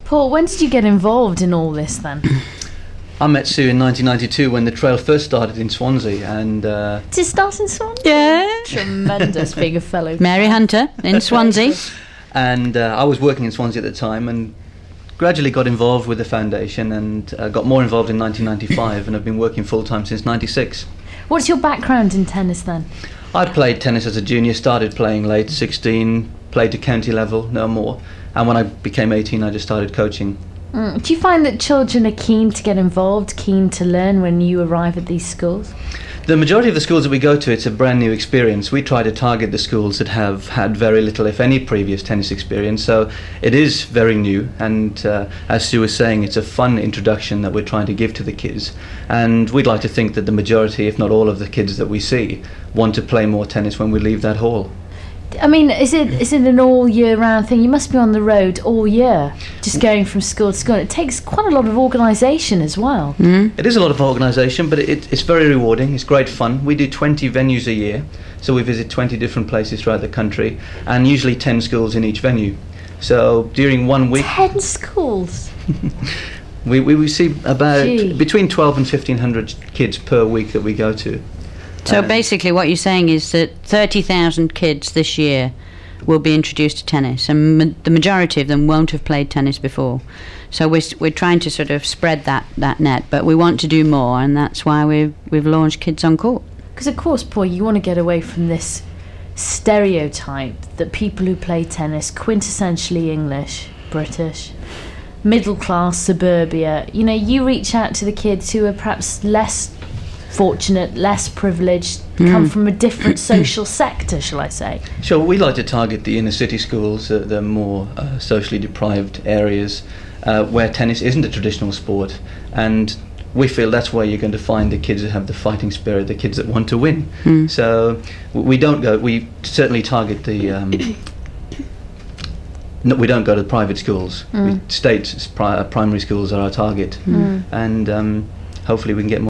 Paul, when did you get involved in all this then? I met Sue in 1992 when the trail first started in Swansea, and Did it start in Swansea? Yeah. Tremendous being a fellow. Mary Hunter in Swansea. and I was working in Swansea at the time, and gradually got involved with the foundation, and got more involved in 1995, and I've been working full time since '96. What's your background in tennis then? I played tennis as a junior, started playing late, 16, played to county level, no more, and when I became 18 I just started coaching. Do you find that children are keen to get involved, keen to learn when you arrive at these schools? The majority of the schools that we go to, it's a brand new experience. We try to target the schools that have had very little, if any, previous tennis experience. So it is very new, and as Sue was saying, it's a fun introduction that we're trying to give to the kids. And we'd like to think that the majority, if not all of the kids that we see, want to play more tennis when we leave that hall. I mean, is it an all year round thing? You must be on the road all year, just going from school to school. It takes quite a lot of organisation as well. It is a lot of organisation, but it's very rewarding. It's great fun. We do 20 venues a year, so we visit 20 different places throughout the country, and usually 10 schools in each venue. So during 1 week... 10 schools? we see about Gee. between 12 and 1,500 kids per week that we go to. So basically what you're saying is that 30,000 kids this year will be introduced to tennis, and the majority of them won't have played tennis before. So we're trying to sort of spread that net, but we want to do more, and that's why we've launched Kids on Court. Because of course, Paul, you want to get away from this stereotype that people who play tennis, quintessentially English, British, middle class, suburbia, you reach out to the kids who are perhaps less fortunate, less privileged, come from a different social sector, shall I say? Sure, we like to target the inner city schools, the more socially deprived areas where tennis isn't a traditional sport, and we feel that's where you're going to find the kids that have the fighting spirit, the kids that want to win. So we certainly target the no, we don't go to the private schools. State primary schools are our target, and hopefully we can get more